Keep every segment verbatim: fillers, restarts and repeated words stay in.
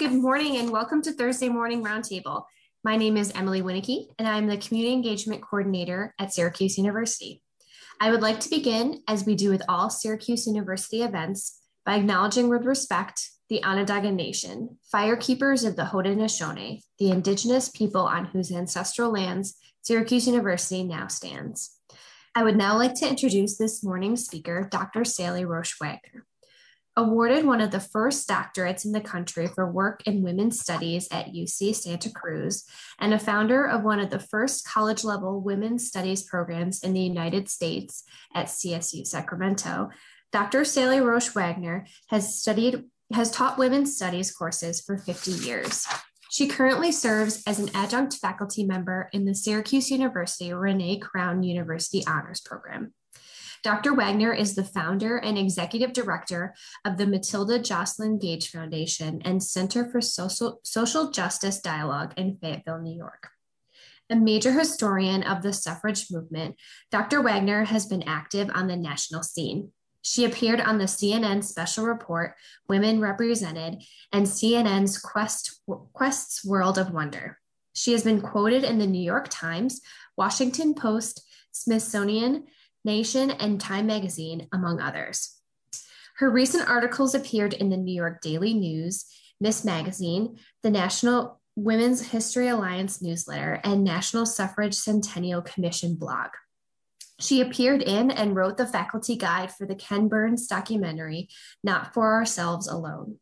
Good morning and welcome to Thursday Morning Roundtable. My name is Emily Winnicky and I'm the Community Engagement Coordinator at Syracuse University. I would like to begin, as we do with all Syracuse University events, by acknowledging with respect the Onondaga Nation, firekeepers of the Haudenosaunee, the indigenous people on whose ancestral lands Syracuse University now stands. I would now like to introduce this morning's speaker, Doctor Sally Roche Wagner. Awarded one of the first doctorates in the country for work in women's studies at U C Santa Cruz, and a founder of one of the first college-level women's studies programs in the United States at C S U Sacramento, Doctor Sally Roche Wagner has studied, has taught women's studies courses for fifty years. She currently serves as an adjunct faculty member in the Syracuse University Renee Crown University Honors Program. Doctor Wagner is the founder and executive director of the Matilda Joslyn Gage Foundation and Center for Social, Social Justice Dialogue in Fayetteville, New York. A major historian of the suffrage movement, Doctor Wagner has been active on the national scene. She appeared on the C N N special report, Women Represented, and C N N's Quest, Quest's World of Wonder. She has been quoted in the New York Times, Washington Post, Smithsonian, Nation, and Time Magazine, among others. Her recent articles appeared in the New York Daily News, Miss Magazine, the National Women's History Alliance newsletter, and National Suffrage Centennial Commission blog. She appeared in and wrote the faculty guide for the Ken Burns documentary, Not for Ourselves Alone.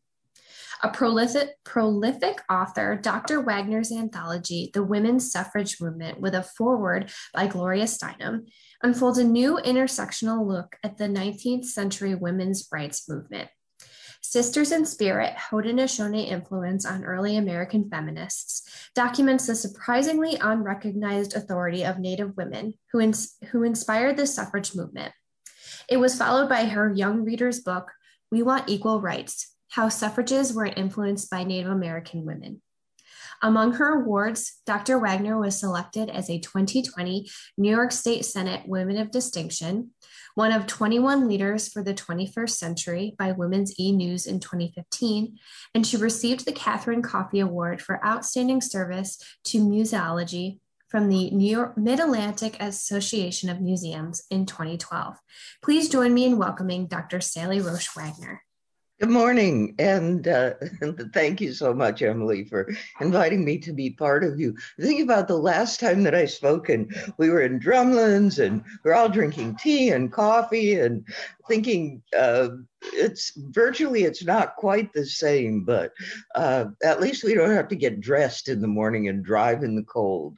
A prolific, prolific author, Doctor Wagner's anthology, The Women's Suffrage Movement, with a foreword by Gloria Steinem, unfolds a new intersectional look at the nineteenth century women's rights movement. Sisters in Spirit, Haudenosaunee Influence on Early American Feminists documents the surprisingly unrecognized authority of Native women who, ins- who inspired the suffrage movement. It was followed by her young reader's book, We Want Equal Rights: How Suffrages Were Influenced by Native American Women. Among her awards, Doctor Wagner was selected as a twenty twenty New York State Senate Women of Distinction, one of twenty-one leaders for the twenty-first century by Women's E-News in twenty fifteen, and she received the Catherine Coffey Award for Outstanding Service to Museology from the New York Mid-Atlantic Association of Museums in twenty twelve. Please join me in welcoming Doctor Sally Roche Wagner. Good morning, and uh, thank you so much, Emily, for inviting me to be part of you. Think about the last time that I spoke, and we were in Drumlins, and we we're all drinking tea and coffee, and thinking uh, it's virtually, it's not quite the same, but uh, at least we don't have to get dressed in the morning and drive in the cold.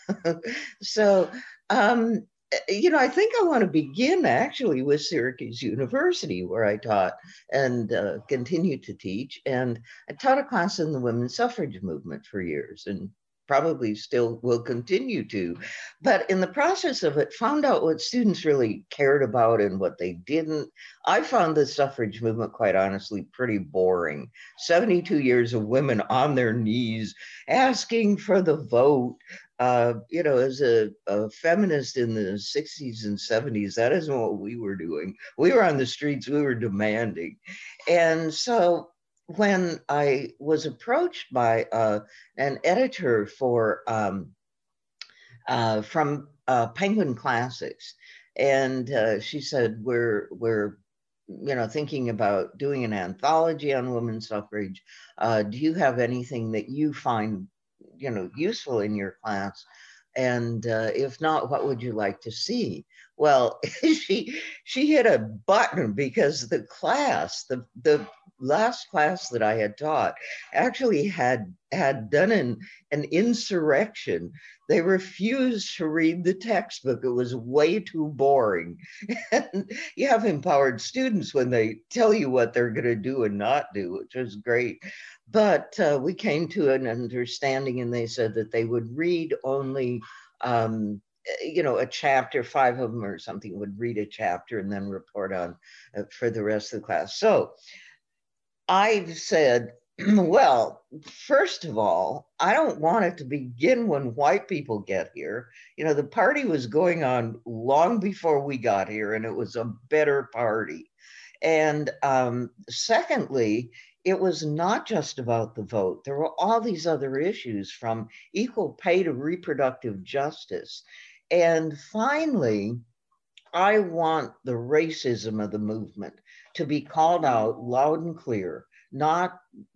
so, um, You know, I think I want to begin actually with Syracuse University, where I taught and uh, continue to teach. And I taught a class in the women's suffrage movement for years and probably still will continue to. But in the process of it, found out what students really cared about and what they didn't. I found the suffrage movement, quite honestly, pretty boring. seventy-two years of women on their knees asking for the vote. Uh, you know, as a, a feminist in the sixties and seventies, that isn't what we were doing. We were on the streets, we were demanding. And so when I was approached by uh, an editor for um, uh, from uh, Penguin Classics, and uh, she said, we're, we're you know, thinking about doing an anthology on women's suffrage. Uh, do you have anything that you find you know, useful in your class? And uh, if not, what would you like to see? Well, she she hit a button because the class, the the last class that I had taught, actually had had done an an insurrection. They refused to read the textbook. It was way too boring. And you have empowered students when they tell you what they're going to do and not do, which is great. But uh, we came to an understanding, and they said that they would read only, um, you know, a chapter, five of them or something would read a chapter and then report on uh, for the rest of the class. So I've said, well, first of all, I don't want it to begin when white people get here. You know, the party was going on long before we got here, and it was a better party. And um, secondly, it was not just about the vote. There were all these other issues, from equal pay to reproductive justice. And finally, I want the racism of the movement to be called out loud and clear, not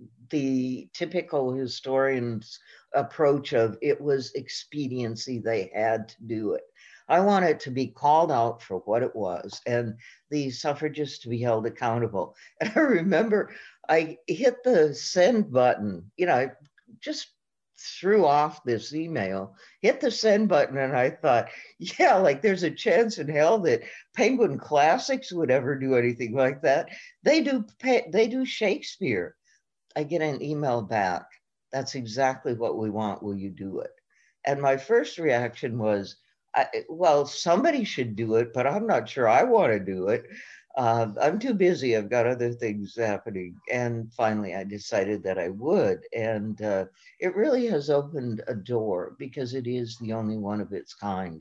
the typical historian's approach of it was expediency, they had to do it. I want it to be called out for what it was, and the suffragists to be held accountable. And I remember I hit the send button, you know, I just threw off this email, hit the send button, and I thought, yeah, like there's a chance in hell that Penguin Classics would ever do anything like that. They do they do Shakespeare. I get an email back. That's exactly what we want. Will you do it? And my first reaction was, I, well, somebody should do it, but I'm not sure I want to do it. Uh, I'm too busy. I've got other things happening. And finally, I decided that I would. And uh, it really has opened a door because it is the only one of its kind.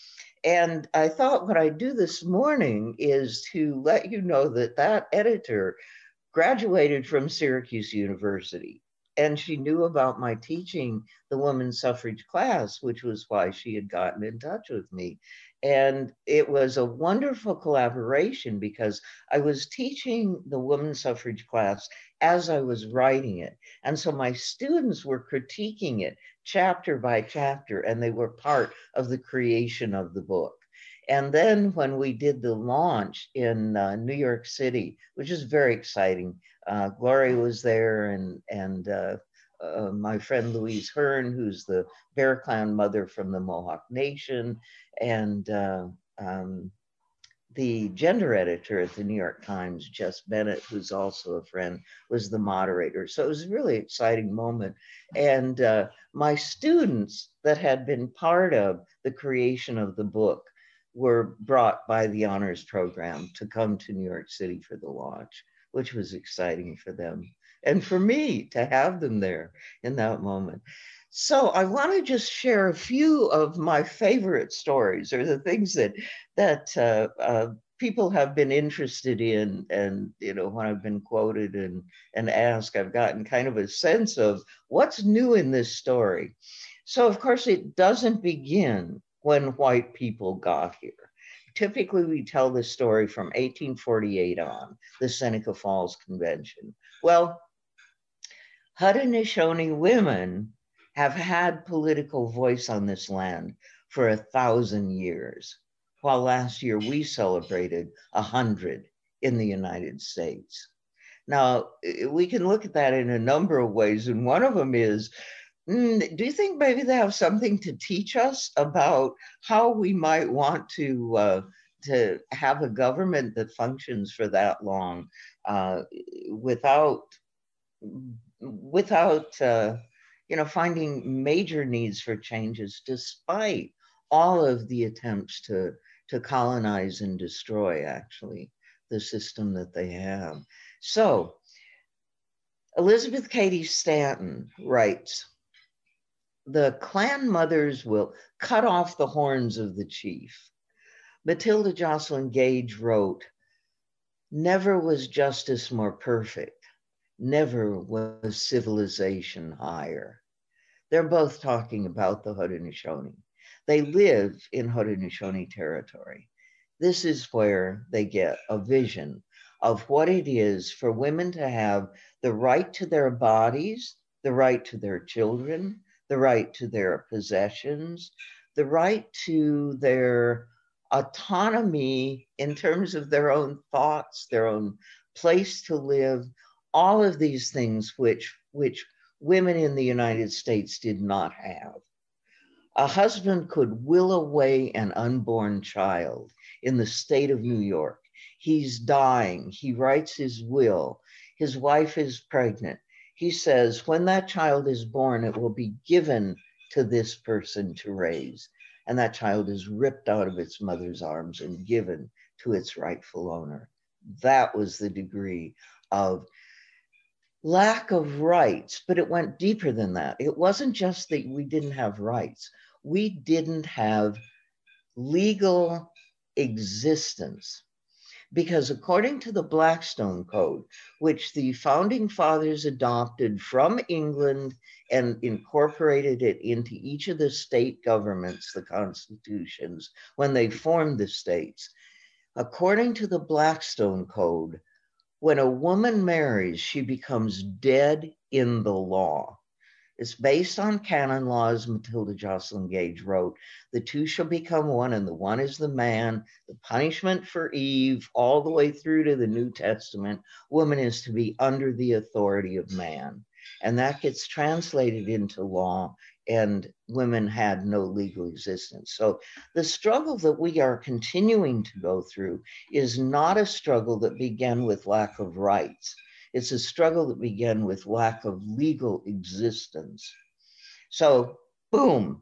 And I thought what I'd do this morning is to let you know that that editor graduated from Syracuse University. And she knew about my teaching the women's suffrage class, which was why she had gotten in touch with me. And it was a wonderful collaboration because I was teaching the women's suffrage class as I was writing it. And so my students were critiquing it chapter by chapter, and they were part of the creation of the book. And then when we did the launch in uh, New York City, which is very exciting, uh, Gloria was there, and, and uh, uh, my friend Louise Hearn, who's the Bear Clan mother from the Mohawk Nation, and uh, um, the gender editor at the New York Times, Jess Bennett, who's also a friend, was the moderator. So it was a really exciting moment. And uh, my students that had been part of the creation of the book were brought by the honors program to come to New York City for the launch, which was exciting for them and for me to have them there in that moment. So I want to just share a few of my favorite stories, or the things that that uh, uh, people have been interested in, and you know, when I've been quoted and and asked, I've gotten kind of a sense of what's new in this story. So of course, it doesn't begin when white people got here. Typically, we tell this story from eighteen forty-eight on, the Seneca Falls Convention. Well, Haudenosaunee women have had political voice on this land for a thousand years, while last year we celebrated a hundred in the United States. Now, we can look at that in a number of ways, and one of them is, mm, do you think maybe they have something to teach us about how we might want to uh, to have a government that functions for that long uh, without without uh, you know, finding major needs for changes, despite all of the attempts to to colonize and destroy actually the system that they have. So Elizabeth Cady Stanton writes, the clan mothers will cut off the horns of the chief. Matilda Jocelyn Gage wrote, never was justice more perfect. Never was civilization higher. They're both talking about the Haudenosaunee. They live in Haudenosaunee territory. This is where they get a vision of what it is for women to have the right to their bodies, the right to their children, the right to their possessions, the right to their autonomy in terms of their own thoughts, their own place to live, all of these things which, which women in the United States did not have. A husband could will away an unborn child in the state of New York. He's dying. He writes his will. His wife is pregnant. He says, when that child is born, it will be given to this person to raise. And that child is ripped out of its mother's arms and given to its rightful owner. That was the degree of lack of rights, but it went deeper than that. It wasn't just that we didn't have rights. We didn't have legal existence. because according to the Blackstone Code, which the founding fathers adopted from England and incorporated it into each of the state governments, the constitutions, when they formed the states, according to the Blackstone Code, when a woman marries, she becomes dead in the law. It's based on canon laws. Matilda Joslyn Gage wrote, the two shall become one, and the one is the man. The punishment for Eve, all the way through to the New Testament, woman is to be under the authority of man. And that gets translated into law, and women had no legal existence. So the struggle that we are continuing to go through is not a struggle that began with lack of rights. It's a struggle that began with lack of legal existence. So, boom,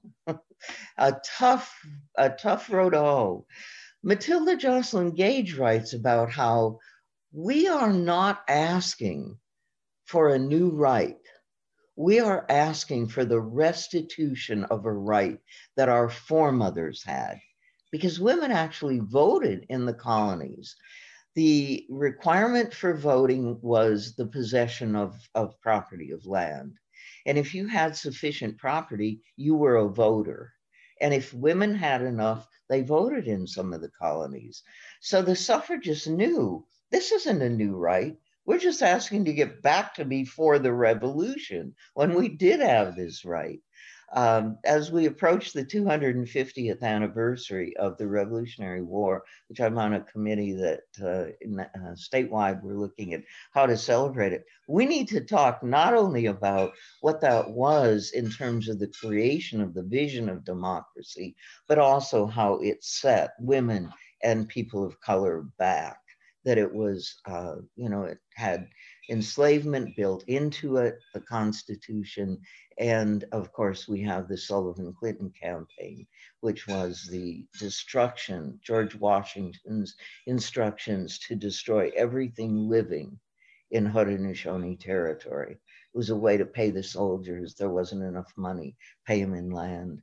a tough, a tough road to hoe. Matilda Joslyn Gage writes about how we are not asking for a new right. We are asking for the restitution of a right that our foremothers had, because women actually voted in the colonies. The requirement for voting was the possession of, of property, of land. And if you had sufficient property, you were a voter. And if women had enough, they voted in some of the colonies. So the suffragists knew this isn't a new right. We're just asking to get back to before the revolution, when we did have this right. Um, as we approach the two hundred fiftieth anniversary of the Revolutionary War, which I'm on a committee that uh, in, uh, statewide, we're looking at how to celebrate it. We need to talk not only about what that was in terms of the creation of the vision of democracy, but also how it set women and people of color back, that it was, uh, you know, it had enslavement built into it, the Constitution. And of course, we have the Sullivan Clinton campaign, which was the destruction, George Washington's instructions to destroy everything living in Haudenosaunee territory. It was a way to pay the soldiers. There wasn't enough money, pay them in land.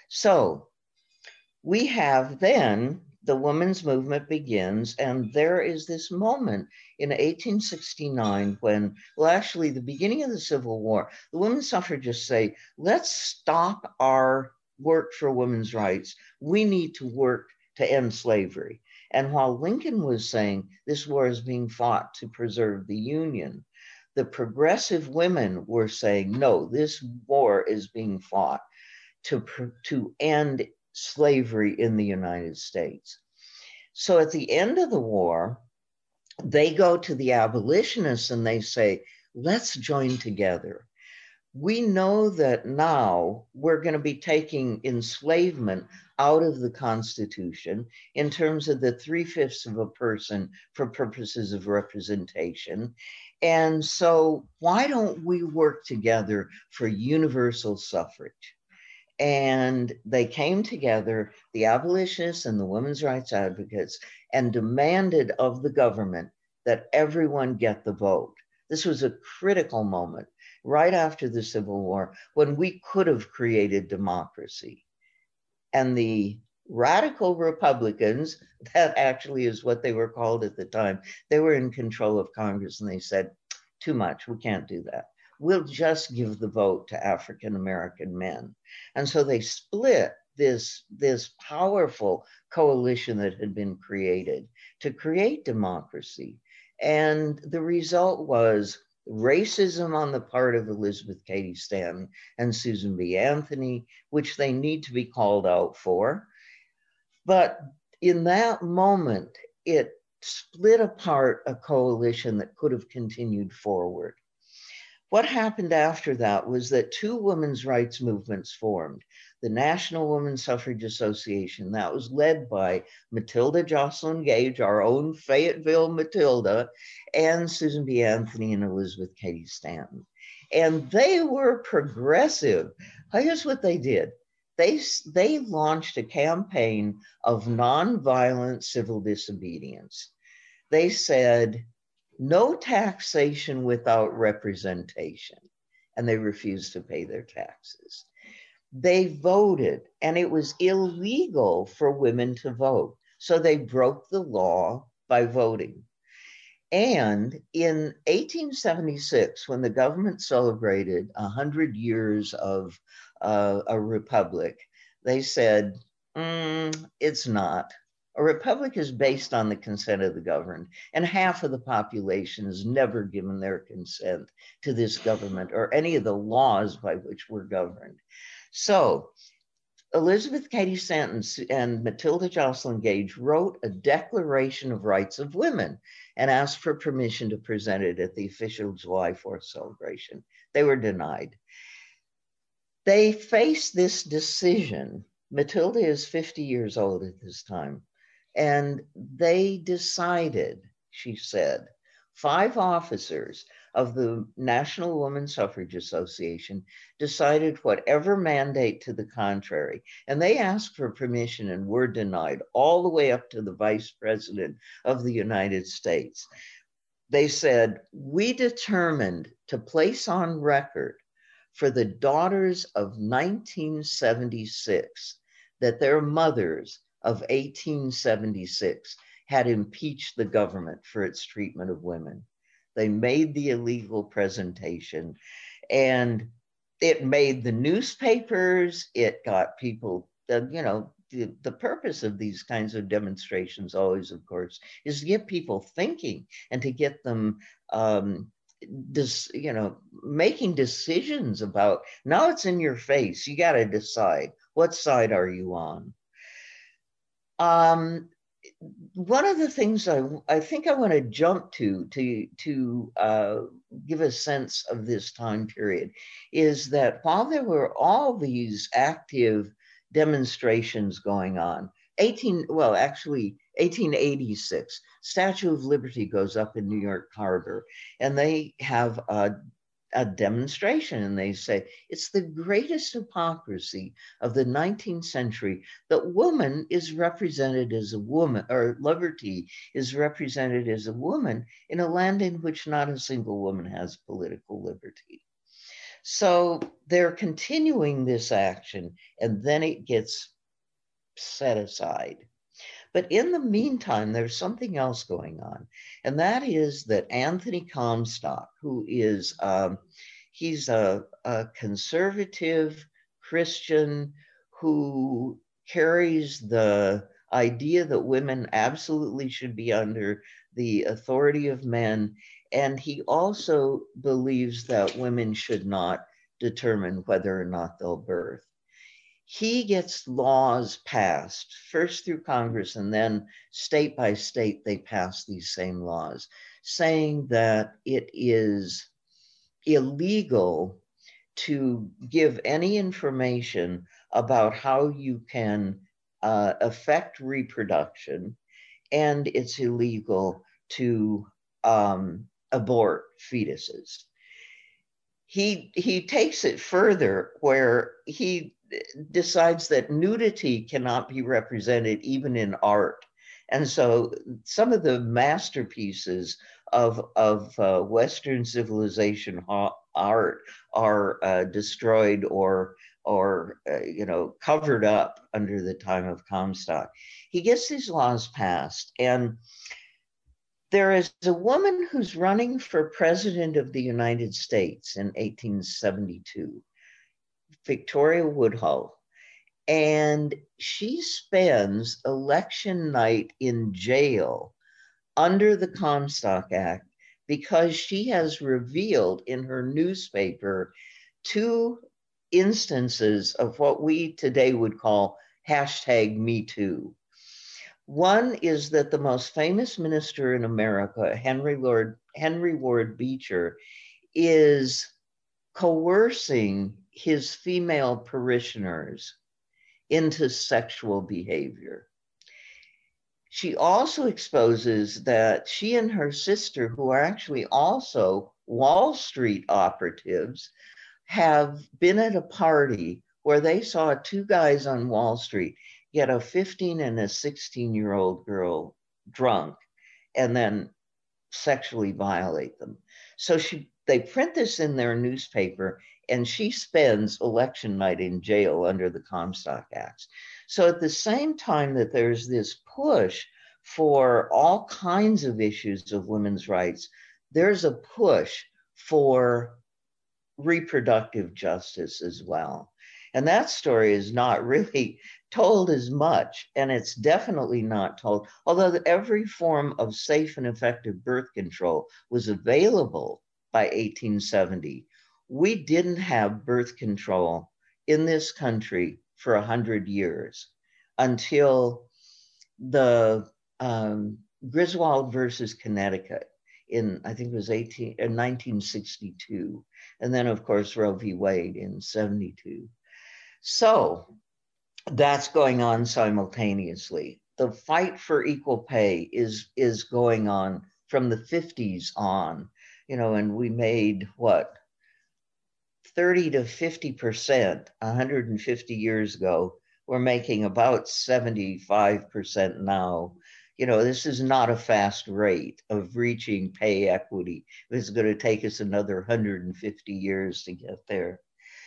So we have then the women's movement begins, and there is this moment in eighteen sixty-nine when, well, actually the beginning of the Civil War, the women suffragists say, let's stop our work for women's rights. We need to work to end slavery. And while Lincoln was saying this war is being fought to preserve the Union, the progressive women were saying, no, this war is being fought to, to end slavery in the United States. So at the end of the war, they go to the abolitionists and they say, let's join together. We know that now we're going to be taking enslavement out of the Constitution in terms of the three-fifths of a person for purposes of representation. And so why don't we work together for universal suffrage? And they came together, the abolitionists and the women's rights advocates, and demanded of the government that everyone get the vote. This was a critical moment right after the Civil War when we could have created democracy. And the radical Republicans, that actually is what they were called at the time, they were in control of Congress, and they said, too much, we can't do that. We'll just give the vote to African-American men. And so they split this, this powerful coalition that had been created to create democracy. And the result was racism on the part of Elizabeth Cady Stanton and Susan B. Anthony, which they need to be called out for. But in that moment, it split apart a coalition that could have continued forward. What happened after that was that two women's rights movements formed. The National Women's Suffrage Association, that was led by Matilda Joslyn Gage, our own Fayetteville Matilda, and Susan B. Anthony and Elizabeth Cady Stanton. And they were progressive. Here's what they did. They, they launched a campaign of nonviolent civil disobedience. They said, no taxation without representation. And they refused to pay their taxes. They voted, and it was illegal for women to vote. So they broke the law by voting. And in eighteen seventy-six, when the government celebrated one hundred years of uh, a republic, they said, mm, it's not. A republic is based on the consent of the governed, and half of the population has never given their consent to this government or any of the laws by which we're governed. So Elizabeth Cady Stanton and Matilda Joslyn Gage wrote a Declaration of Rights of Women and asked for permission to present it at the official July fourth celebration. They were denied. They faced this decision. Matilda is fifty years old at this time. And they decided, she said, five officers of the National Woman Suffrage Association decided whatever mandate to the contrary. And they asked for permission and were denied all the way up to the Vice President of the United States. They said, we determined to place on record for the daughters of nineteen seventy-six that their mothers of eighteen seventy-six had impeached the government for its treatment of women. They made the illegal presentation, and it made the newspapers. It got people, uh, you know, the, the purpose of these kinds of demonstrations always, of course, is to get people thinking and to get them, um, this, you know, making decisions about, now it's in your face. You got to decide, what side are you on? Um, one of the things I, I think I want to jump to to, to uh, give a sense of this time period is that while there were all these active demonstrations going on, eighteen, well, actually eighteen eighty-six, Statue of Liberty goes up in New York Harbor, and they have a a demonstration, and they say it's the greatest hypocrisy of the nineteenth century that woman is represented as a woman, or liberty is represented as a woman in a land in which not a single woman has political liberty. So they're continuing this action, and then it gets set aside. But in the meantime, there's something else going on. And that is that Anthony Comstock, who is, um, he's a, a conservative Christian who carries the idea that women absolutely should be under the authority of men. And he also believes that women should not determine whether or not they'll birth. He gets laws passed, first through Congress, and then state by state, they pass these same laws, saying that it is illegal to give any information about how you can uh, affect reproduction, and it's illegal to um, abort fetuses. He, he takes it further, where he decides that nudity cannot be represented even in art. And so some of the masterpieces of, of uh, Western civilization art are uh, destroyed or, or uh, you know, covered up under the time of Comstock. He gets these laws passed, and there is a woman who's running for president of the United States in eighteen seventy-two. Victoria Woodhull, and she spends election night in jail under the Comstock Act because she has revealed in her newspaper two instances of what we today would call hashtag Me Too. One is that the most famous minister in America, Henry Lord, Henry Ward Beecher, is coercing his female parishioners into sexual behavior. She also exposes that she and her sister, who are actually also Wall Street operatives, have been at a party where they saw two guys on Wall Street get a fifteen and a sixteen year old girl drunk and then sexually violate them. So she, they print this in their newspaper, and she spends election night in jail under the Comstock Acts. So at the same time that there's this push for all kinds of issues of women's rights, there's a push for reproductive justice as well. And that story is not really told as much, and it's definitely not told, although every form of safe and effective birth control was available by eighteen seventy. We didn't have birth control in this country for one hundred years until the um, Griswold versus Connecticut in, I think it was eighteen, uh, nineteen sixty-two. And then, of course, Roe v. Wade in seventy-two. So that's going on simultaneously. The fight for equal pay is, is going on from the fifties on, you know, and we made what, thirty to fifty percent one hundred fifty years ago. We're making about seventy-five percent now. You know, this is not a fast rate of reaching pay equity. It's going to take us another one hundred fifty years to get there.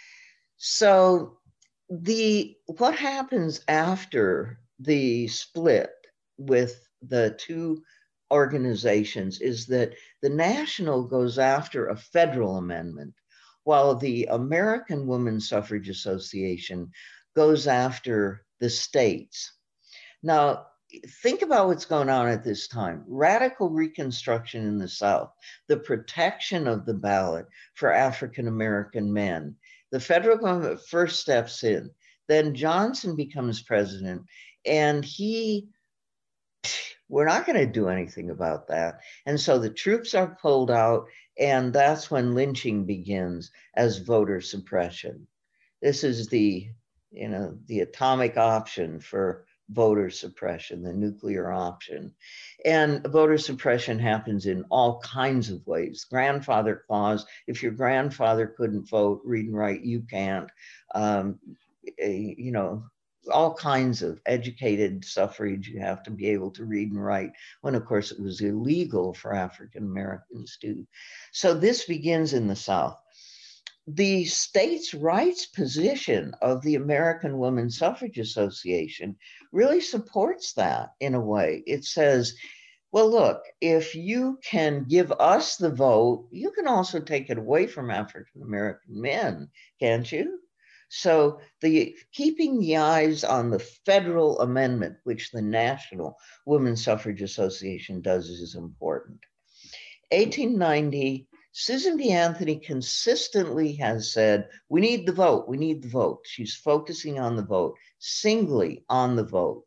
So the what happens after the split with the two organizations is that the National goes after a federal amendment, while the American Women's Suffrage Association goes after the states. Now, think about what's going on at this time. Radical Reconstruction in the South, the protection of the ballot for African American men. The federal government first steps in. Then Johnson becomes president, and he, we're not going to do anything about that. And so the troops are pulled out, and that's when lynching begins as voter suppression. This is the, you know, the atomic option for voter suppression, the nuclear option. And voter suppression happens in all kinds of ways. Grandfather clause, if your grandfather couldn't vote, read and write, you can't. Um, you know, all kinds of educated suffrage. You have to be able to read and write, when of course it was illegal for African Americans to. So this begins in the South. The states' rights position of the American Women's Suffrage Association really supports that in a way. It says, well, look, if you can give us the vote, you can also take it away from African American men, can't you? So the keeping the eyes on the federal amendment, which the National Women's Suffrage Association does, is important. eighteen ninety, Susan B. Anthony consistently has said, we need the vote, we need the vote. She's focusing on the vote, singly on the vote.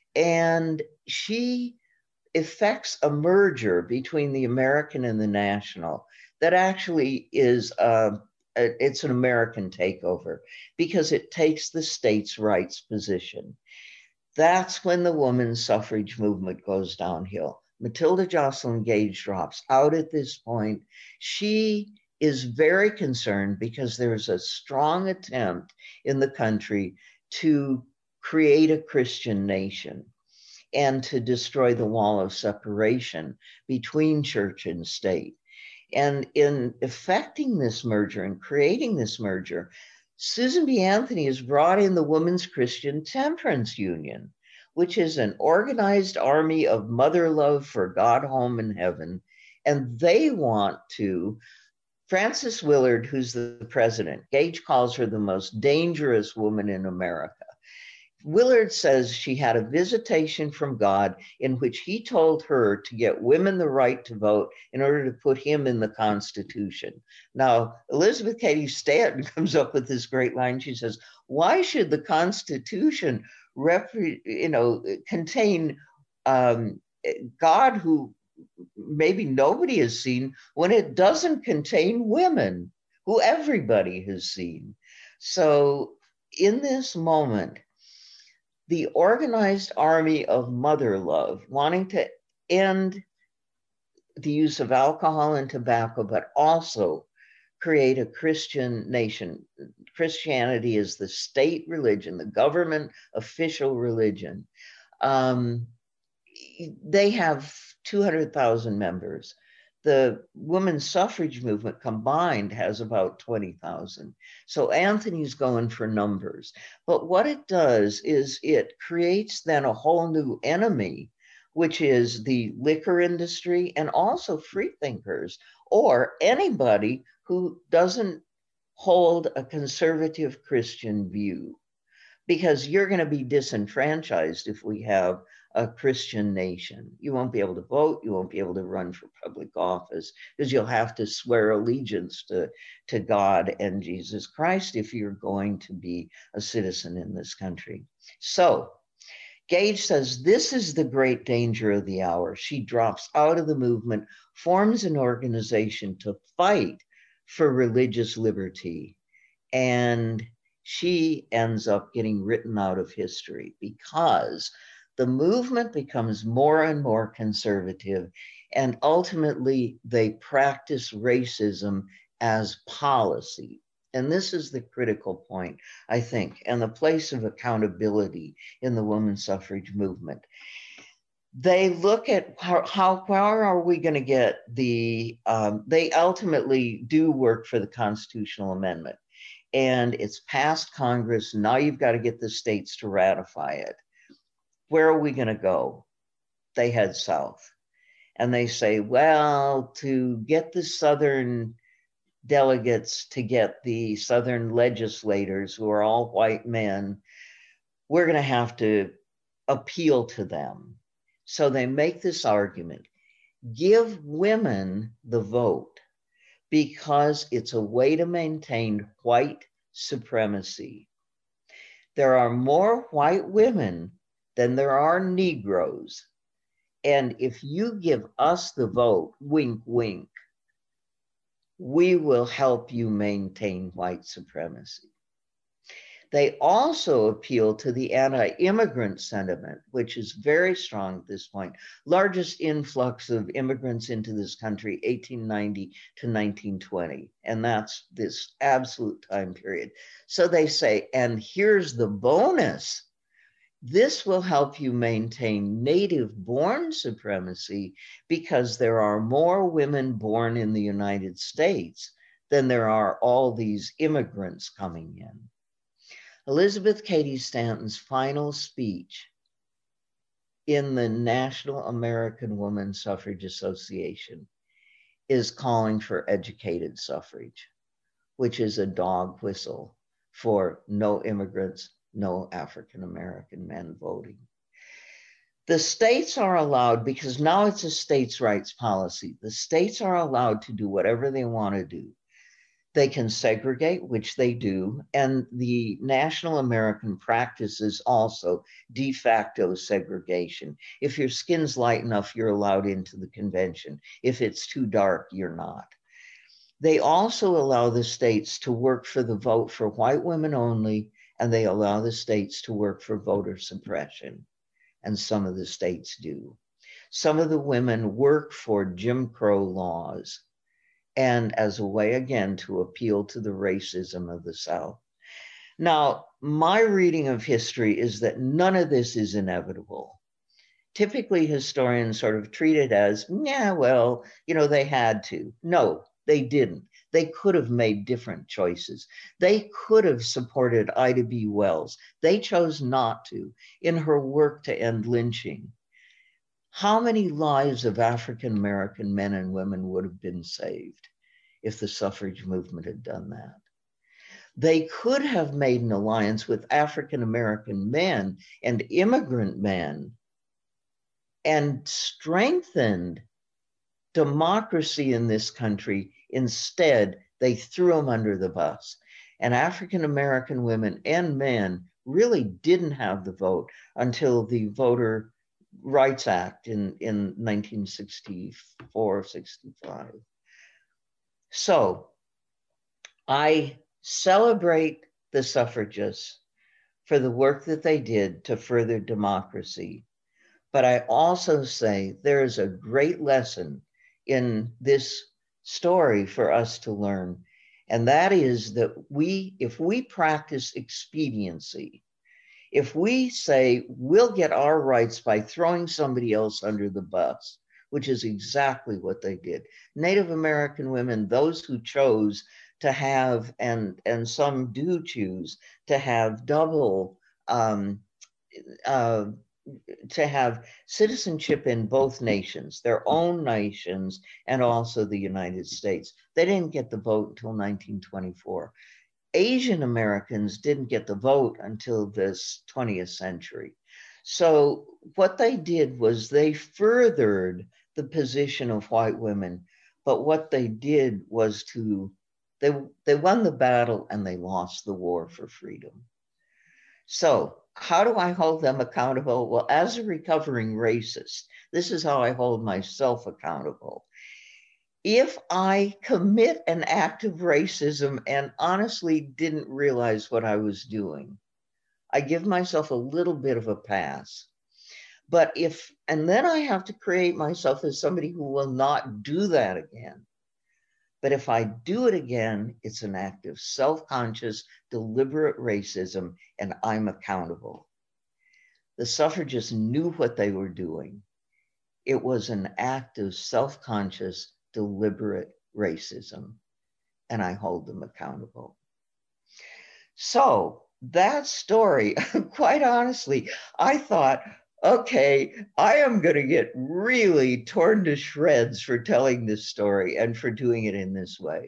And she effects a merger between the American and the National that actually is, uh, it's an American takeover because it takes the states' rights position. That's when the women's suffrage movement goes downhill. Matilda Joslyn Gage drops out at this point. She is very concerned because there's a strong attempt in the country to create a Christian nation and to destroy the wall of separation between church and state. And in effecting this merger and creating this merger, Susan B. Anthony has brought in the Women's Christian Temperance Union, which is an organized army of mother love for God, home, and heaven. And they want to, Frances Willard, who's the president, Gage calls her the most dangerous woman in America. Willard says she had a visitation from God in which he told her to get women the right to vote in order to put him in the Constitution. Now, Elizabeth Cady Stanton comes up with this great line. She says, why should the Constitution rep- you know, contain um, God who maybe nobody has seen when it doesn't contain women who everybody has seen? So in this moment, the organized army of mother love, wanting to end the use of alcohol and tobacco, but also create a Christian nation. Christianity is the state religion, the government official religion. Um, they have two hundred thousand members. The women's suffrage movement combined has about twenty thousand. So Anthony's going for numbers. But what it does is it creates then a whole new enemy, which is the liquor industry and also free thinkers or anybody who doesn't hold a conservative Christian view, because you're going to be disenfranchised if we have a Christian nation. You won't be able to vote. You won't be able to run for public office because you'll have to swear allegiance to, to God and Jesus Christ if you're going to be a citizen in this country. So Gage says, this is the great danger of the hour. She drops out of the movement, forms an organization to fight for religious liberty, and she ends up getting written out of history because the movement becomes more and more conservative, and ultimately they practice racism as policy. And this is the critical point, I think, and the place of accountability in the women's suffrage movement. They look at how, how far are we going to get the, um, they ultimately do work for the constitutional amendment, and it's passed Congress. Now you've got to get the states to ratify it. Where are we going to go? They head south, and they say, well, to get the Southern delegates, to get the Southern legislators, who are all white men, we're going to have to appeal to them. So they make this argument, give women the vote because it's a way to maintain white supremacy. There are more white women than there are Negroes. And if you give us the vote, wink, wink, we will help you maintain white supremacy. They also appeal to the anti-immigrant sentiment, which is very strong at this point. Largest influx of immigrants into this country, eighteen ninety to nineteen twenty. And that's this absolute time period. So they say, and here's the bonus. This will help you maintain native-born supremacy because there are more women born in the United States than there are all these immigrants coming in. Elizabeth Cady Stanton's final speech in the National American Woman Suffrage Association is calling for educated suffrage, which is a dog whistle for no immigrants, no African American men voting. The states are allowed, because now it's a states' rights policy, the states are allowed to do whatever they want to do. They can segregate, which they do, and the national American practices also de facto segregation. If your skin's light enough, you're allowed into the convention. If it's too dark, you're not. They also allow the states to work for the vote for white women only, and they allow the states to work for voter suppression, and some of the states do. Some of the women work for Jim Crow laws, and as a way, again, to appeal to the racism of the South. Now, my reading of history is that none of this is inevitable. Typically, historians sort of treat it as, yeah, well, you know, they had to. No, they didn't. They could have made different choices. They could have supported Ida B. Wells. They chose not to in her work to end lynching. How many lives of African American men and women would have been saved if the suffrage movement had done that? They could have made an alliance with African American men and immigrant men and strengthened democracy in this country. Instead, they threw them under the bus. And African American women and men really didn't have the vote until the Voter Rights Act in, in nineteen sixty-four, sixty-five. So I celebrate the suffragists for the work that they did to further democracy. But I also say there is a great lesson in this story for us to learn. And that is that we, if we practice expediency, if we say we'll get our rights by throwing somebody else under the bus, which is exactly what they did. Native American women, those who chose to have, and, and some do choose, to have double um, uh, to have citizenship in both nations, their own nations, and also the United States. They didn't get the vote until nineteen twenty-four. Asian Americans didn't get the vote until this twentieth century. So what they did was they furthered the position of white women, but what they did was to, they, they won the battle and they lost the war for freedom. So how do I hold them accountable? Well, as a recovering racist, this is how I hold myself accountable. If I commit an act of racism and honestly didn't realize what I was doing, I give myself a little bit of a pass. But if, and then I have to create myself as somebody who will not do that again. But if I do it again, it's an act of self-conscious, deliberate racism, and I'm accountable. The suffragists knew what they were doing. It was an act of self-conscious, deliberate racism, and I hold them accountable. So that story, quite honestly, I thought, okay, I am going to get really torn to shreds for telling this story and for doing it in this way.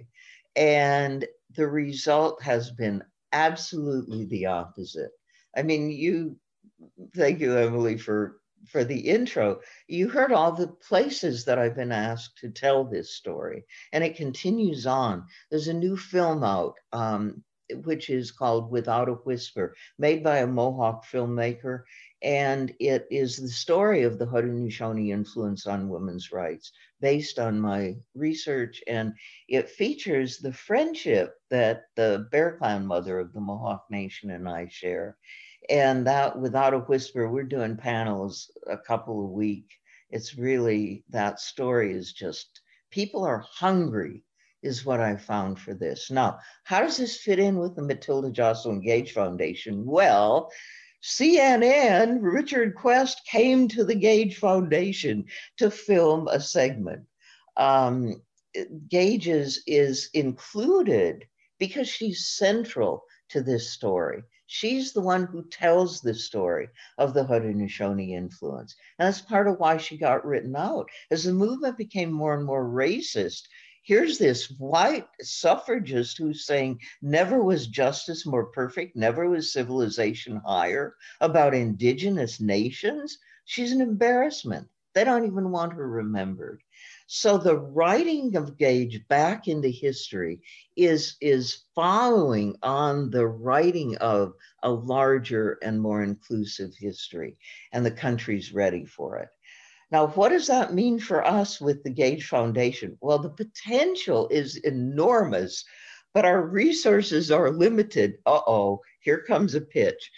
And the result has been absolutely the opposite. I mean, you, thank you, Emily, for for the intro. You heard all the places that I've been asked to tell this story, and it continues on. There's a new film out, um, which is called Without a Whisper, made by a Mohawk filmmaker, and it is the story of the Haudenosaunee influence on women's rights, based on my research, and it features the friendship that the Bear Clan mother of the Mohawk Nation and I share. And that, Without a Whisper, we're doing panels a couple a week. It's really, that story is just, people are hungry, is what I found for this. Now, how does this fit in with the Matilda Joslyn Gage Foundation? Well, C N N, Richard Quest came to the Gage Foundation to film a segment. Um, Gage is, is included because she's central to this story. She's the one who tells the story of the Haudenosaunee influence. And that's part of why she got written out. As the movement became more and more racist, here's this white suffragist who's saying never was justice more perfect, never was civilization higher, about indigenous nations. She's an embarrassment. They don't even want her remembered. So the writing of Gage back into history is, is following on the writing of a larger and more inclusive history, and the country's ready for it. Now, what does that mean for us with the Gage Foundation? Well, the potential is enormous, but our resources are limited. Uh-oh, here comes a pitch.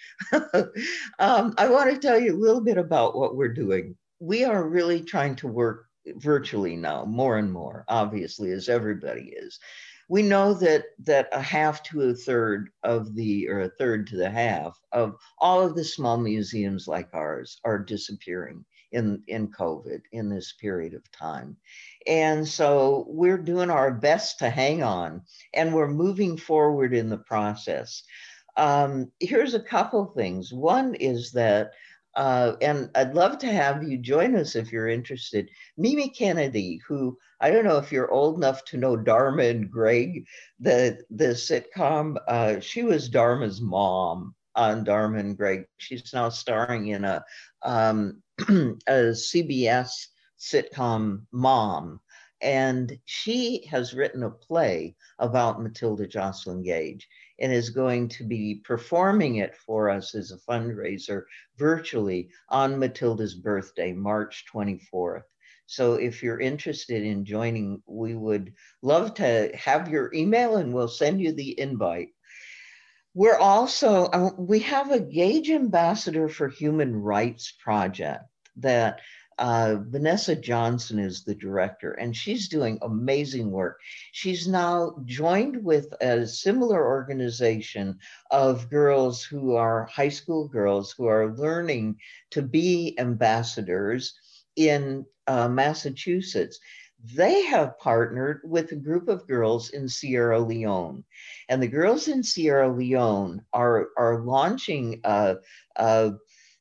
um, I want to tell you a little bit about what we're doing. We are really trying to work virtually now, more and more, obviously, as everybody is. We know that that a half to a third of the, or a third to the half of all of the small museums like ours are disappearing in, in COVID, in this period of time. And so we're doing our best to hang on, and we're moving forward in the process. Um, here's a couple things. One is that Uh, and I'd love to have you join us if you're interested. Mimi Kennedy, who, I don't know if you're old enough to know Dharma and Greg, the, the sitcom, uh, she was Dharma's mom on Dharma and Greg. She's now starring in a, um, a C B S sitcom, Mom. And she has written a play about Matilda Joslyn Gage, and is going to be performing it for us as a fundraiser virtually on Matilda's birthday, March twenty-fourth. So if you're interested in joining, we would love to have your email and we'll send you the invite. We're also, uh, we have a Gage Ambassador for Human Rights project that uh, Vanessa Johnson is the director, and she's doing amazing work. She's now joined with a similar organization of girls who are high school girls who are learning to be ambassadors in uh, Massachusetts. They have partnered with a group of girls in Sierra Leone. And the girls in Sierra Leone are, are launching a, a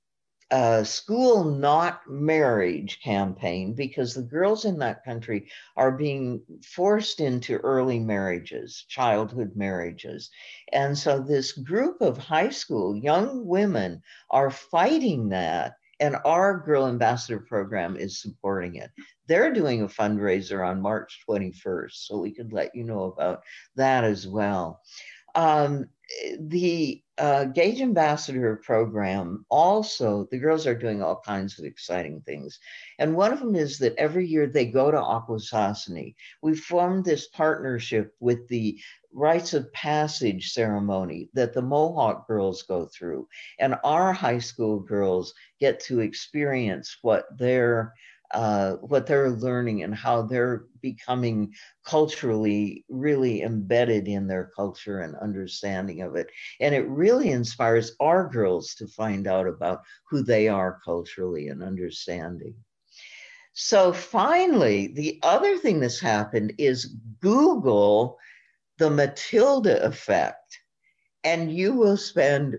uh, school not marriage campaign because the girls in that country are being forced into early marriages, childhood marriages. And so this group of high school young women are fighting that. And our Girl Ambassador program is supporting it. They're doing a fundraiser on March twenty-first, so we could let you know about that as well. Um, the uh, Gage Ambassador program also, the girls are doing all kinds of exciting things. And one of them is that every year they go to Akwesasne. We formed this partnership with the rites of passage ceremony that the Mohawk girls go through. And our high school girls get to experience what their uh, what they're learning and how they're becoming culturally really embedded in their culture and understanding of it. And it really inspires our girls to find out about who they are culturally and understanding. So finally, the other thing that's happened is Google the Matilda effect, and you will spend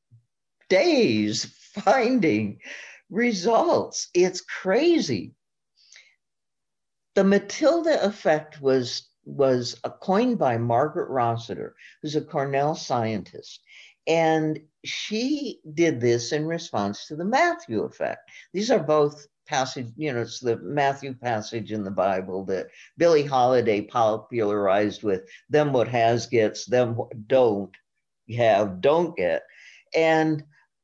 days finding results. It's crazy. The Matilda effect was was coined by Margaret Rossiter, who's a Cornell scientist. And she did this in response to the Matthew effect. These are both passage, you know, it's the Matthew passage in the Bible that Billie Holiday popularized with them what has gets, them what don't have, don't get. And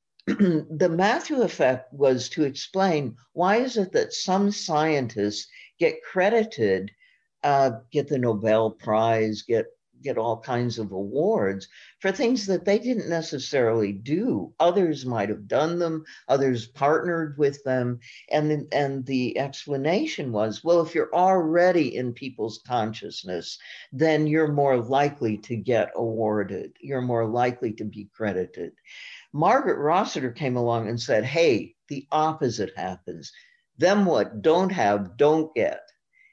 the Matthew effect was to explain why is it that some scientists get credited, uh, get the Nobel Prize, get get all kinds of awards for things that they didn't necessarily do. Others might have done them, others partnered with them. And, and the explanation was, well, if you're already in people's consciousness, then you're more likely to get awarded. You're more likely to be credited. Margaret Rossiter came along and said, hey, the opposite happens. Them what don't have, don't get.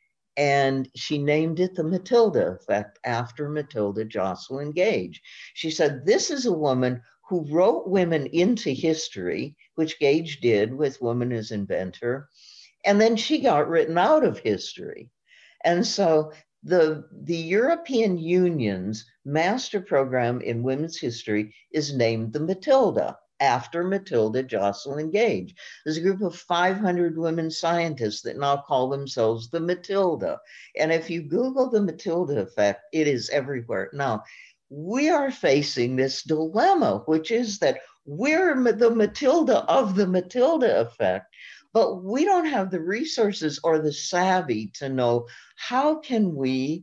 And she named it the Matilda effect after Matilda Joslyn Gage. She said, this is a woman who wrote women into history, which Gage did with Woman as Inventor, and then she got written out of history. And so the, the European Union's master program in women's history is named the Matilda, after Matilda Joslyn Gage. There's a group of five hundred women scientists that now call themselves the Matilda. And if you Google the Matilda effect, it is everywhere. Now, we are facing this dilemma, which is that we're the Matilda of the Matilda effect, but we don't have the resources or the savvy to know how can we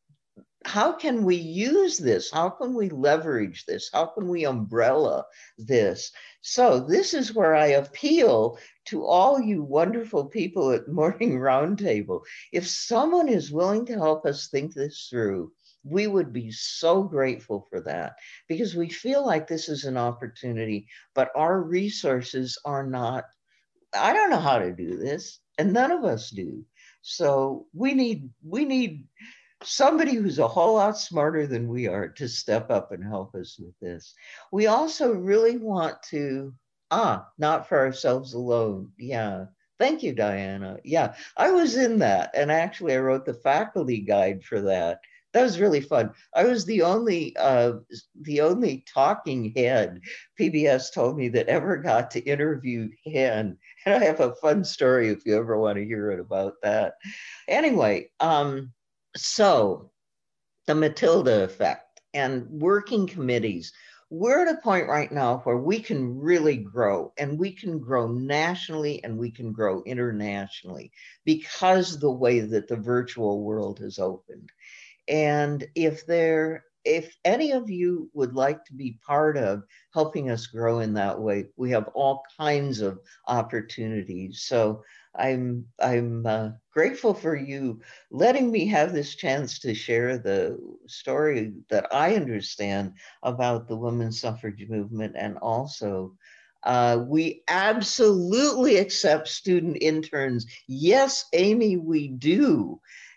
how can we use this? How can we leverage this? How can we umbrella this? So this is where I appeal to all you wonderful people at Morning Roundtable. If someone is willing to help us think this through, we would be so grateful for that because we feel like this is an opportunity, but our resources are not, I don't know how to do this, and none of us do. So we need, we need, somebody who's a whole lot smarter than we are to step up and help us with this. We also really want to, ah, not for ourselves alone. Yeah. Thank you, Diana. Yeah, I was in that. And actually, I wrote the faculty guide for that. That was really fun. I was the only, uh, the only talking head P B S told me that ever got to interview Hen. And I have a fun story if you ever want to hear it about that. Anyway, um, so the Matilda effect and working committees, we're at a point right now where we can really grow, and we can grow nationally and we can grow internationally because the way that the virtual world has opened. And if there, if any of you would like to be part of helping us grow in that way, we have all kinds of opportunities. So I'm I'm uh, grateful for you letting me have this chance to share the story that I understand about the women's suffrage movement. And also, uh, we absolutely accept student interns. Yes, Amy, we do.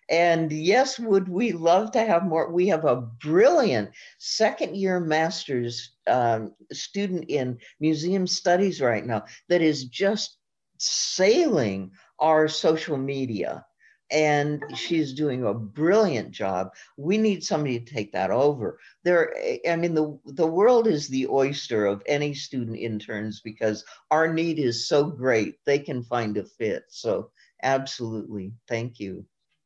And yes, would we love to have more? We have a brilliant second year master's um, student in museum studies right now that is just sailing our social media. And she's doing a brilliant job. We need somebody to take that over. There, I mean, the, the world is the oyster of any student interns because our need is so great. They can find a fit. So absolutely. Thank you.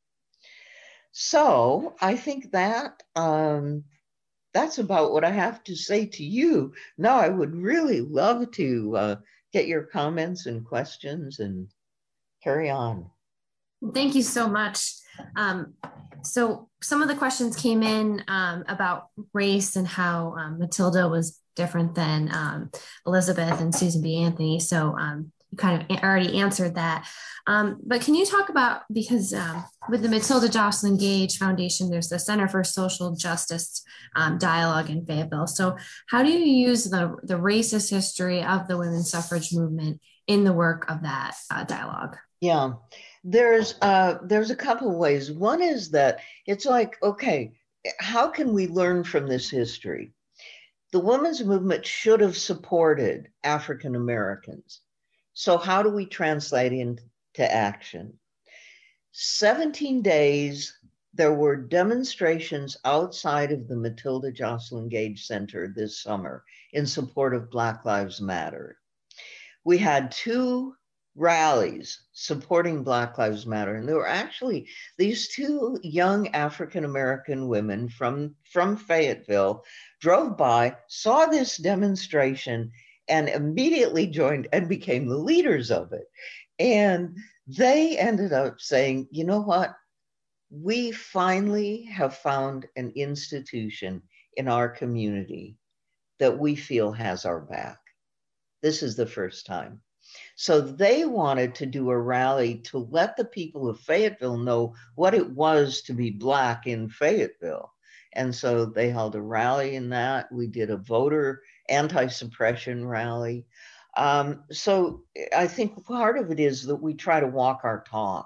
So I think that um, that's about what I have to say to you. Now, I would really love to uh, get your comments and questions and carry on. Thank you so much. Um, so some of the questions came in um, about race and how um, Matilda was different than um, Elizabeth and Susan B. Anthony. So um, you kind of already answered that. Um, but can you talk about, because um, with the Matilda Joslyn Gage Foundation, there's the Center for Social Justice um, Dialogue in Fayetteville. So how do you use the, the racist history of the women's suffrage movement in the work of that uh, dialogue? Yeah. There's uh, there's a couple of ways. One is that it's like, okay, how can we learn from this history? The women's movement should have supported African Americans. So how do we translate into action? seventeen days, there were demonstrations outside of the Matilda Joslyn Gage Center this summer in support of Black Lives Matter. We had two rallies supporting Black Lives Matter. And there were actually these two young African-American women from, from Fayetteville drove by, saw this demonstration, and immediately joined and became the leaders of it. And they ended up saying, you know what? We finally have found an institution in our community that we feel has our back. This is the first time. So they wanted to do a rally to let the people of Fayetteville know what it was to be Black in Fayetteville. And so they held a rally in that. We did a voter anti-suppression rally. Um, so I think part of it is that we try to walk our talk.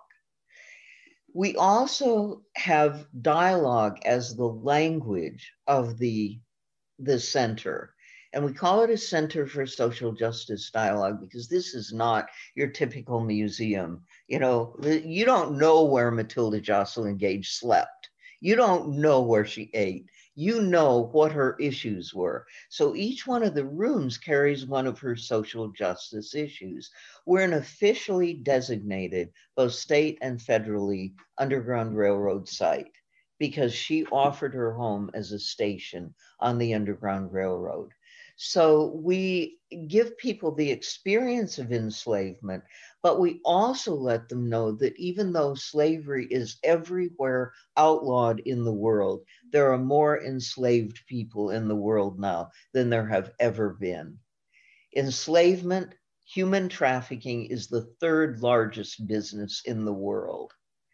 We also have dialogue as the language of the, the center. And we call it a Center for Social Justice Dialogue because this is not your typical museum. You know, you don't know where Matilda Joslyn Gage slept. You don't know where she ate. You know what her issues were. So each one of the rooms carries one of her social justice issues. We're an officially designated, both state and federally, Underground Railroad site because she offered her home as a station on the Underground Railroad. So we give people the experience of enslavement, but we also let them know that even though slavery is everywhere outlawed in the world, there are more enslaved people in the world now than there have ever been. Enslavement, human trafficking is the third largest business in the world.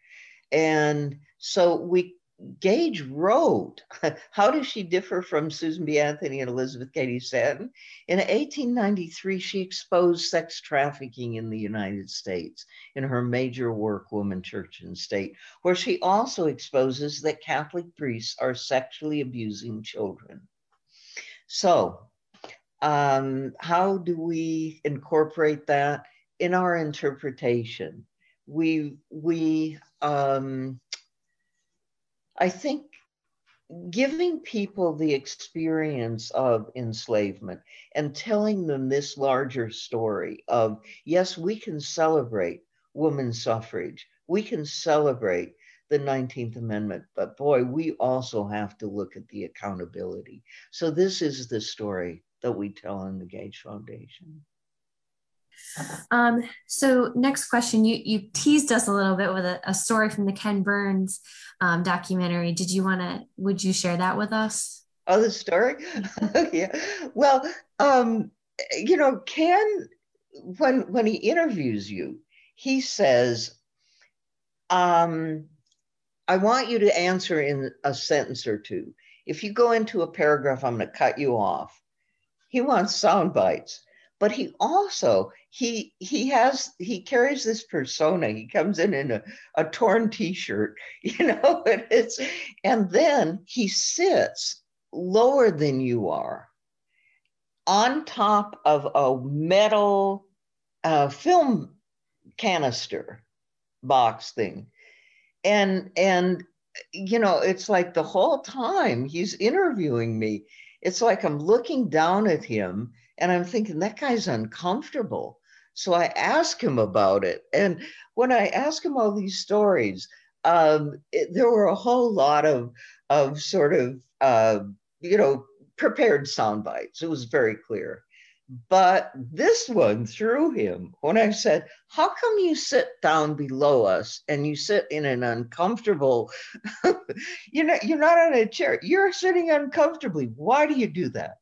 And so we Gage wrote, how does she differ from Susan B. Anthony and Elizabeth Cady Stanton? In eighteen ninety-three, she exposed sex trafficking in the United States in her major work, Woman, Church, and State, where she also exposes that Catholic priests are sexually abusing children. So um, how do we incorporate that in our interpretation? We, we, um, I think giving people the experience of enslavement and telling them this larger story of, yes, we can celebrate women's suffrage, we can celebrate the nineteenth Amendment, but boy, we also have to look at the accountability. So this is the story that we tell in the Gage Foundation. Um, so next question, you, you teased us a little bit with a, a story from the Ken Burns um, documentary. Did you want to, would you share that with us? Oh, the story? Yeah. Well, um, you know, Ken, when, when he interviews you, he says, um, I want you to answer in a sentence or two. If you go into a paragraph, I'm going to cut you off. He wants sound bites. but he also he he has he carries this persona. He comes in in a, a torn t-shirt, you know, and it's and then he sits lower than you are on top of a metal uh, film canister box thing. And and you know, it's like the whole time he's interviewing me, it's like I'm looking down at him and I'm thinking that guy's uncomfortable. So I ask him about it. And when I ask him all these stories, um, it, there were a whole lot of of sort of uh, you know, prepared sound bites. It was very clear. But this one threw him when I said, how come you sit down below us and you sit in an uncomfortable, you know, you're not on a chair, you're sitting uncomfortably. Why do you do that?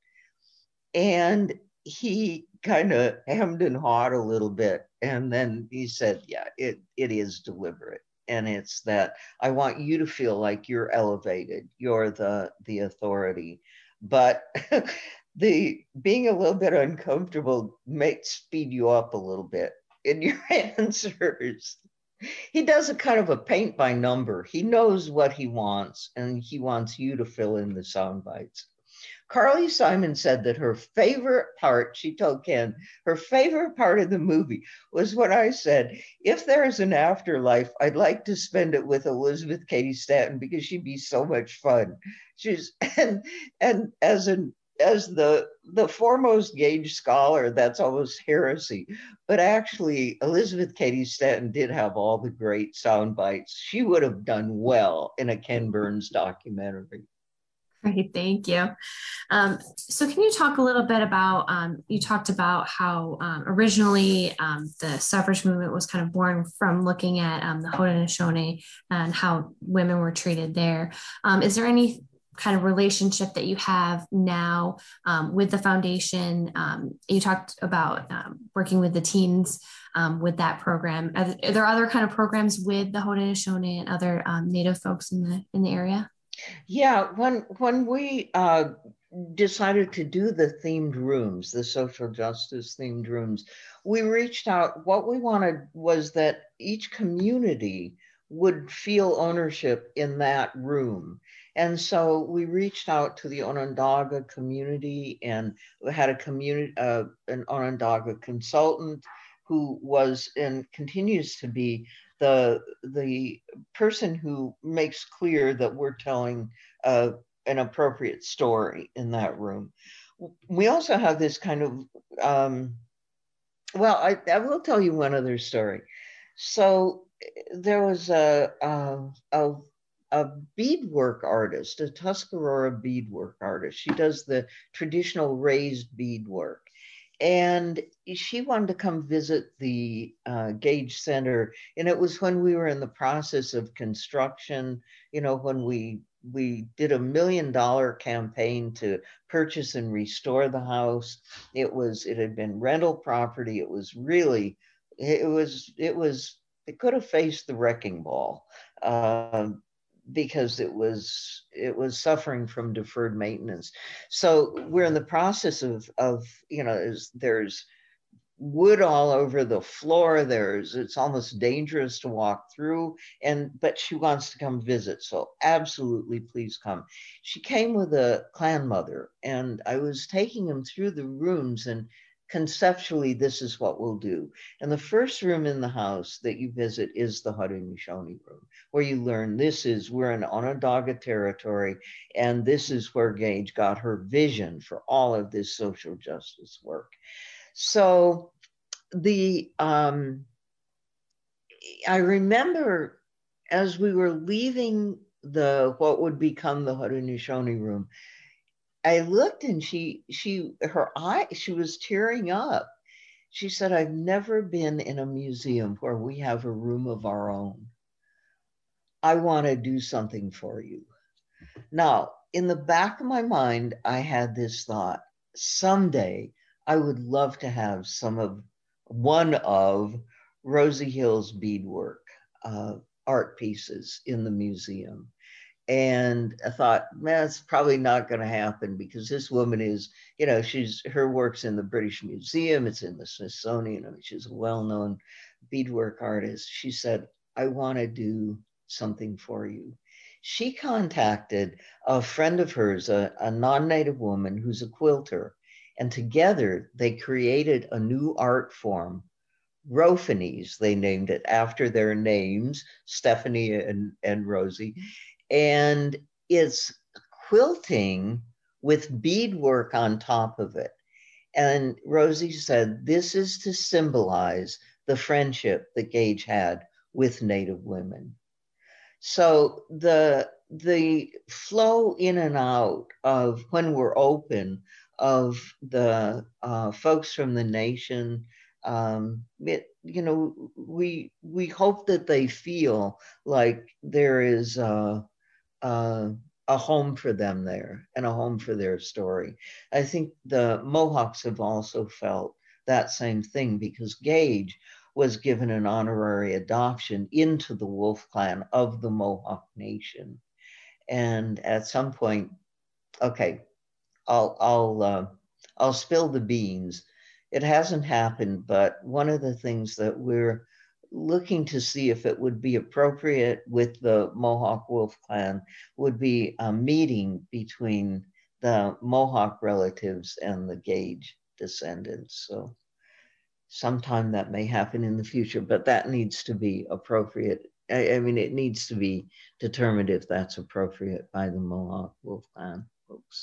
And he kind of hemmed and hawed a little bit. And then he said, yeah, it, it is deliberate. And it's that I want you to feel like you're elevated, you're the, the authority. But the being a little bit uncomfortable might speed you up a little bit in your answers. He does a kind of a paint by number. He knows what he wants, and he wants you to fill in the sound bites. Carly Simon said that her favorite part, she told Ken, her favorite part of the movie was when I said, if there is an afterlife, I'd like to spend it with Elizabeth Cady Stanton because she'd be so much fun. She's and and as an as the the foremost Gage scholar, that's almost heresy. But actually, Elizabeth Cady Stanton did have all the great sound bites. She would have done well in a Ken Burns documentary. Great, thank you. Um, so can you talk a little bit about, um, you talked about how um, originally um, the suffrage movement was kind of born from looking at um, the Haudenosaunee and how women were treated there. Um, is there any kind of relationship that you have now um, with the foundation? Um, you talked about um, working with the teens um, with that program. Are, are there other kind of programs with the Haudenosaunee and other um, Native folks in the in the area? Yeah, when when we uh, decided to do the themed rooms, the social justice themed rooms, we reached out. What we wanted was that each community would feel ownership in that room. And so we reached out to the Onondaga community and had a community, uh, an Onondaga consultant who was and continues to be the the person who makes clear that we're telling uh, an appropriate story in that room. We also have this kind of um, well, I, I will tell you one other story. So there was a a, a, a beadwork artist, a Tuscarora beadwork artist. She does the traditional raised beadwork, and she wanted to come visit the uh, Gage Center. And it was when we were in the process of construction, you know, when we we did a million dollar campaign to purchase and restore the house. It was it had been rental property. It was really it was it was it could have faced the wrecking ball. Um, because it was it was suffering from deferred maintenance. So we're in the process of of you know is there's wood all over the floor. There's it's almost dangerous to walk through, and but she wants to come visit, so absolutely please come. She came with a clan mother, and I was taking them through the rooms, and conceptually this is what we'll do. And the first room in the house that you visit is the Haudenosaunee room, where you learn this is we're in Onondaga territory, and this is where Gage got her vision for all of this social justice work. So the um, I remember as we were leaving the what would become the Haudenosaunee room, I looked and she she her eye she was tearing up. She said, "I've never been in a museum where we have a room of our own. I want to do something for you." Now, in the back of my mind, I had this thought: someday I would love to have some of one of Rosie Hill's beadwork uh, art pieces in the museum. And I thought, man, it's probably not going to happen because this woman is, you know, she's her work's in the British Museum, it's in the Smithsonian. I mean, she's a well-known beadwork artist. She said, I want to do something for you. She contacted a friend of hers, a, a non-native woman who's a quilter, and together they created a new art form. Rophanies, they named it after their names, Stephanie and, and Rosie. And it's quilting with beadwork on top of it. And Rosie said, this is to symbolize the friendship that Gage had with Native women. So the, the flow in and out of when we're open of the uh, folks from the nation, um, it, you know, we, we hope that they feel like there is uh, uh, a home for them there and a home for their story. I think the Mohawks have also felt that same thing because Gage was given an honorary adoption into the Wolf Clan of the Mohawk Nation. And at some point, okay, I'll, I'll, uh, I'll spill the beans. It hasn't happened, but one of the things that we're looking to see if it would be appropriate with the Mohawk Wolf Clan would be a meeting between the Mohawk relatives and the Gage descendants. So sometime that may happen in the future, but that needs to be appropriate. I, I mean, it needs to be determined if that's appropriate by the Mohawk Wolf Clan folks.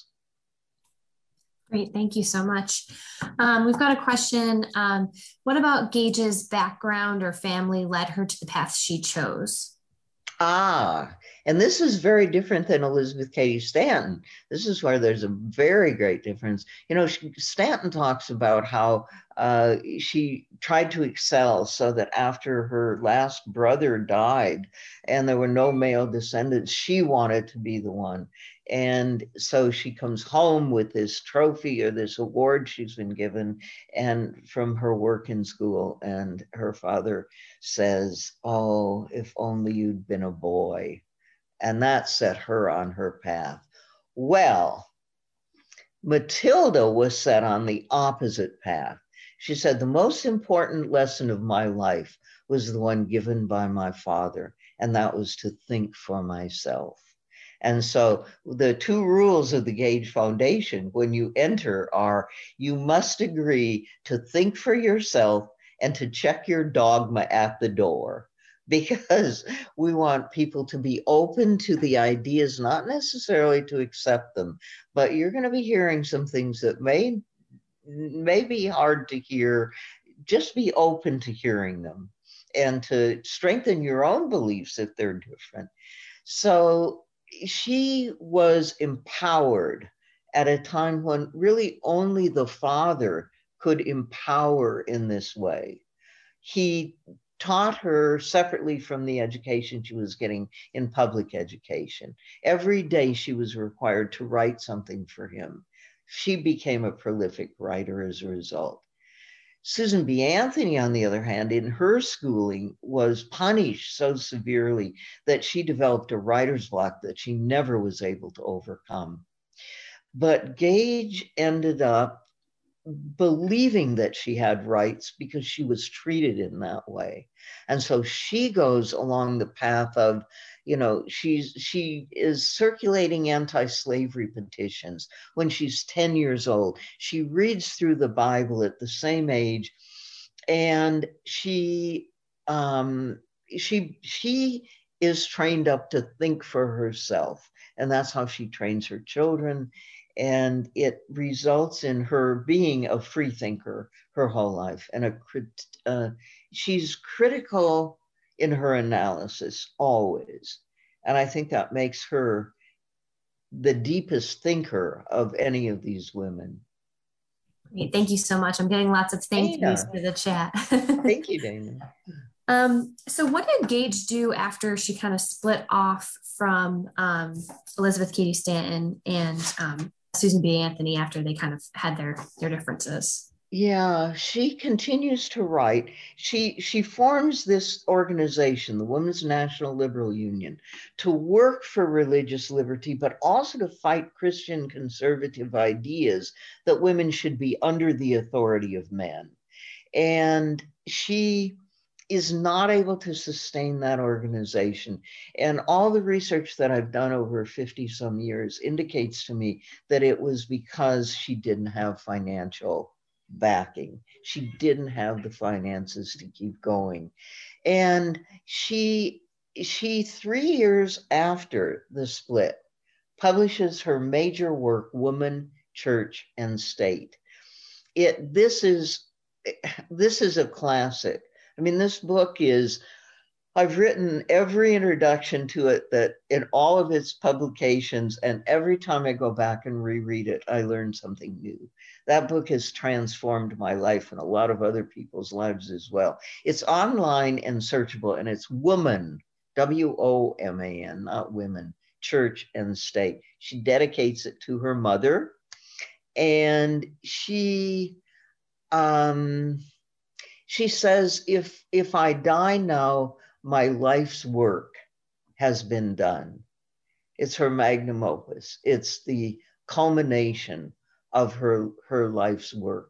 Great, thank you so much. Um, we've got a question. Um, what about Gage's background or family led her to the path she chose? Ah, and this is very different than Elizabeth Cady Stanton. This is where there's a very great difference. You know, she, Stanton talks about how uh, she tried to excel so that after her last brother died and there were no male descendants, she wanted to be the one. And so she comes home with this trophy or this award she's been given and from her work in school. And her father says, oh, if only you'd been a boy. And that set her on her path. Well, Matilda was set on the opposite path. She said, the most important lesson of my life was the one given by my father, and that was to think for myself. And so the two rules of the Gage Foundation when you enter are you must agree to think for yourself and to check your dogma at the door, because we want people to be open to the ideas, not necessarily to accept them, but you're going to be hearing some things that may, may be hard to hear. Just be open to hearing them and to strengthen your own beliefs if they're different. So she was empowered at a time when really only the father could empower in this way. He taught her separately from the education she was getting in public education. Every day she was required to write something for him. She became a prolific writer as a result. Susan B. Anthony, on the other hand, in her schooling was punished so severely that she developed a writer's block that she never was able to overcome. But Gage ended up believing that she had rights because she was treated in that way. And so she goes along the path of, you know, she's she is circulating anti-slavery petitions when she's ten years old. She reads through the Bible at the same age, and she um, she she is trained up to think for herself, and that's how she trains her children. And it results in her being a free thinker her whole life. And a uh, she's critical in her analysis always. And I think that makes her the deepest thinker of any of these women. Great. Thank you so much. I'm getting lots of thank Dana. yous for the chat. Thank you, Dana. Um, so what did Gage do after she kind of split off from um, Elizabeth Cady Stanton and um, Susan B. Anthony after they kind of had their, their differences? Yeah, she continues to write. She she forms this organization, the Women's National Liberal Union, to work for religious liberty, but also to fight Christian conservative ideas that women should be under the authority of men. And she is not able to sustain that organization. And all the research that I've done over fifty some years indicates to me that it was because she didn't have financial backing. She didn't have the finances to keep going. And she she three years after the split publishes her major work, Woman, Church, and State. It this is this is a classic. I mean, this book is, I've written every introduction to it that in all of its publications, and every time I go back and reread it, I learn something new. That book has transformed my life and a lot of other people's lives as well. It's online and searchable, and it's Woman, W O M A N, not Women, Church and State. She dedicates it to her mother, and she um, she says, if if I die now, my life's work has been done. It's her magnum opus. It's the culmination of her her life's work.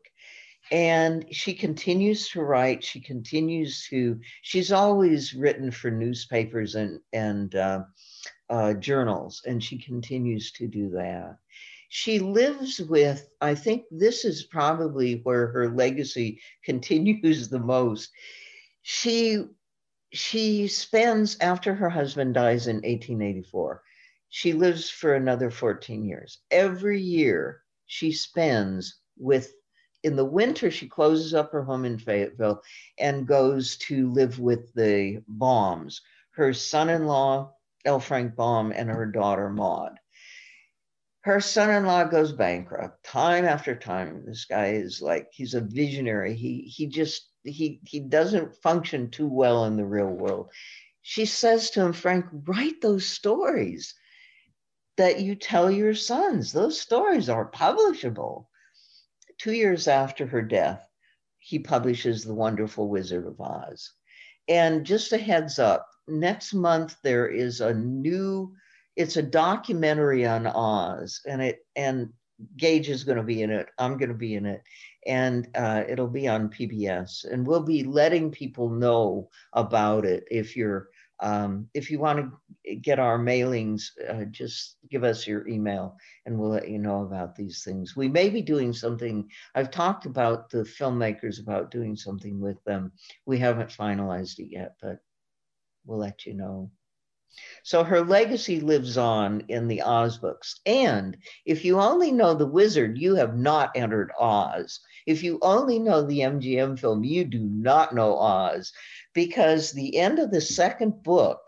And she continues to write. She continues to. She's always written for newspapers and and uh, uh, journals, and she continues to do that. She lives with, I think this is probably where her legacy continues the most. She she spends, after her husband dies in eighteen eighty-four, she lives for another fourteen years. Every year she spends with, in the winter, she closes up her home in Fayetteville and goes to live with the Baums, her son-in-law, L. Frank Baum, and her daughter, Maud. Her son-in-law goes bankrupt time after time. This guy is like, he's a visionary. He he just he he doesn't function too well in the real world. She says to him, Frank, write those stories that you tell your sons. Those stories are publishable. Two years after her death, he publishes The Wonderful Wizard of Oz. And just a heads up, next month there is a new, it's a documentary on Oz, and it and Gage is going to be in it. I'm going to be in it, and uh, it'll be on P B S. And we'll be letting people know about it. If you're um, if you want to get our mailings, uh, just give us your email, and we'll let you know about these things. We may be doing something. I've talked about the filmmakers about doing something with them. We haven't finalized it yet, but we'll let you know. So her legacy lives on in the Oz books. And if you only know The Wizard, you have not entered Oz. If you only know the M G M film, you do not know Oz, because the end of the second book,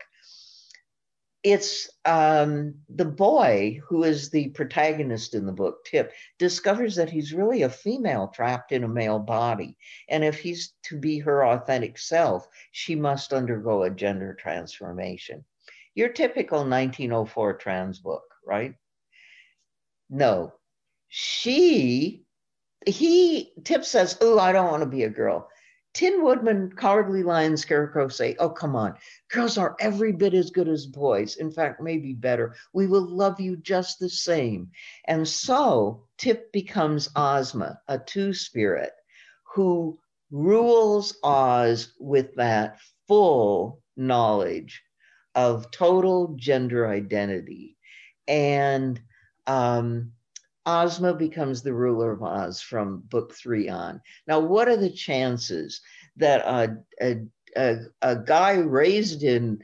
it's um, the boy who is the protagonist in the book, Tip, discovers that he's really a female trapped in a male body. And if he's to be her authentic self, she must undergo a gender transformation. Your typical nineteen oh four trans book, right? No. She, he, Tip says, oh, I don't want to be a girl. Tin Woodman, Cowardly Lion, Scarecrow say, oh, come on. Girls are every bit as good as boys. In fact, maybe better. We will love you just the same. And so Tip becomes Ozma, a two-spirit who rules Oz with that full knowledge of total gender identity. And um, Ozma becomes the ruler of Oz from book three on. Now, what are the chances that a, a, a, a guy raised in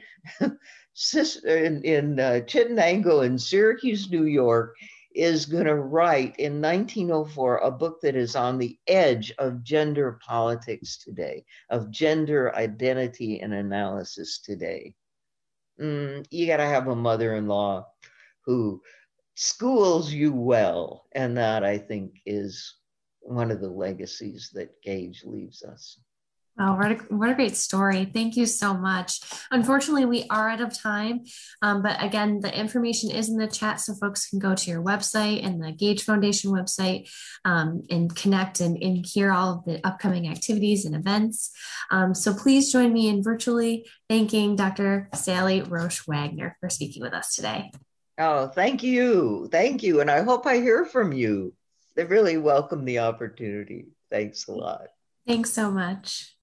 in, in uh, Chittenango in Syracuse, New York, is going to write in nineteen oh four a book that is on the edge of gender politics today, of gender identity and analysis today? Mm, you got to have a mother-in-law who schools you well. And that, I think, is one of the legacies that Gage leaves us. Oh, what a, what a great story. Thank you so much. Unfortunately, we are out of time. Um, but again, the information is in the chat so folks can go to your website and the Gage Foundation website um, and connect and, and hear all of the upcoming activities and events. Um, so please join me in virtually thanking Doctor Sally Roche Wagner for speaking with us today. Oh, thank you. Thank you. And I hope I hear from you. They really welcome the opportunity. Thanks a lot. Thanks so much.